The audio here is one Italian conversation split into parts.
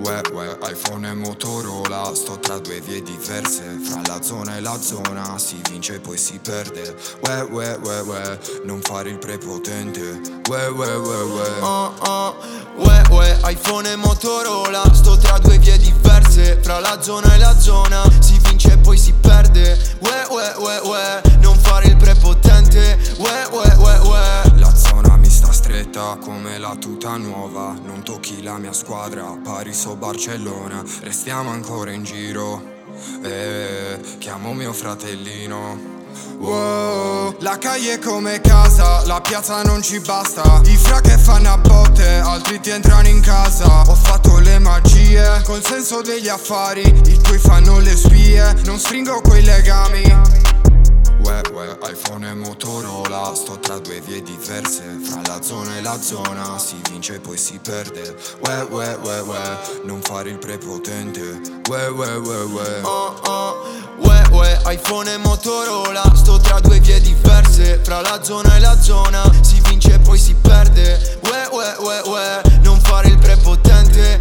Ue, iPhone e Motorola, sto tra due vie diverse, fra la zona e la zona, si vince e poi si perde. Ue, non fare il prepotente. Ue, iPhone e Motorola, sto tra due vie diverse, fra la zona e la zona, si vince e poi si perde. Ue, non fare il prepotente. La zona mi sta stretta come la tuta nuova, non tocchi la mia squadra, Paris o Barcellona, restiamo ancora in giro. Chiamo mio fratellino. Wow, la calle è come casa, la piazza non ci basta. I fra che fanno a botte, altri ti entrano in casa. Ho fatto le magie, col senso degli affari, i tuoi fanno le spie, non stringo quei legami. Ue, iPhone e Motorola, sto tra due vie diverse, fra la zona e la zona, si vince e poi si perde. Ue, non fare il prepotente. Ue, iPhone e Motorola, sto tra due vie diverse, fra la zona e la zona, si vince e poi si perde. Ue, non fare il prepotente.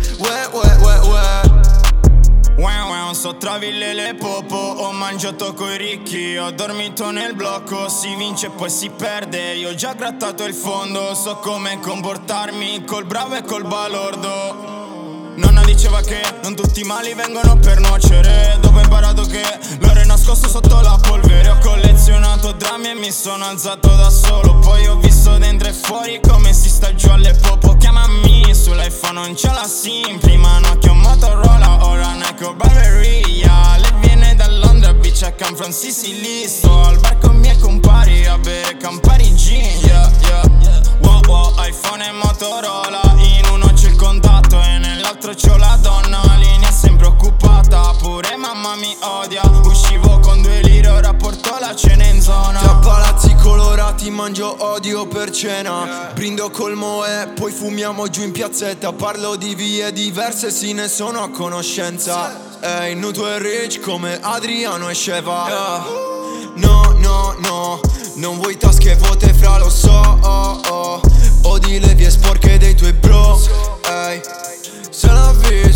Sto tra Ville e Popo, ho mangiato coi ricchi, ho dormito nel blocco, si vince e poi si perde. Io ho già grattato il fondo, so come comportarmi col bravo e col balordo. Nonna diceva che non tutti i mali vengono per nuocere, dopo ho imparato che l'oro è nascosto sotto la polvere. Ho collezionato drammi e mi sono alzato da solo, poi ho visto dentro e fuori come si sta giù alle popo. Chiamami sull'iPhone, non c'è la SIM, prima Nokia o Motorola, ora Nike o Barberia. Lei viene da Londra, bitch, I come from Sicily. Sto al bar con i miei compari a bere Campari Gin, Wow, iPhone e Motorola, in uno c'è il contatto e nell'altro c'ho la donna, linea sempre occupata, pure mamma mi odia. Uscivo con 2 lire, ora porto la cena in zona. Tra palazzi colorati mangio odio per cena, brindo col Moe, poi fumiamo giù in piazzetta. Parlo di vie diverse, sì ne sono a conoscenza. Nuto e rich come Adriano e Sheva. No, non vuoi tasche vuote fra, lo so. Odi le vie sporche dei tuoi bro. C'est la vie,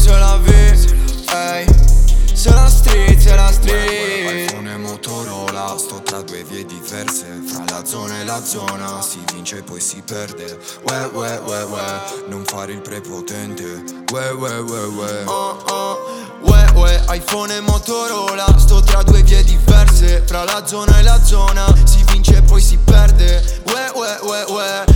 c'est la street. iPhone e Motorola, sto tra due vie diverse, fra la zona e la zona, si vince e poi si perde. Ue, non fare il prepotente. Ue, iPhone e Motorola, sto tra due vie diverse, fra la zona e la zona, si vince e poi si perde. Ue,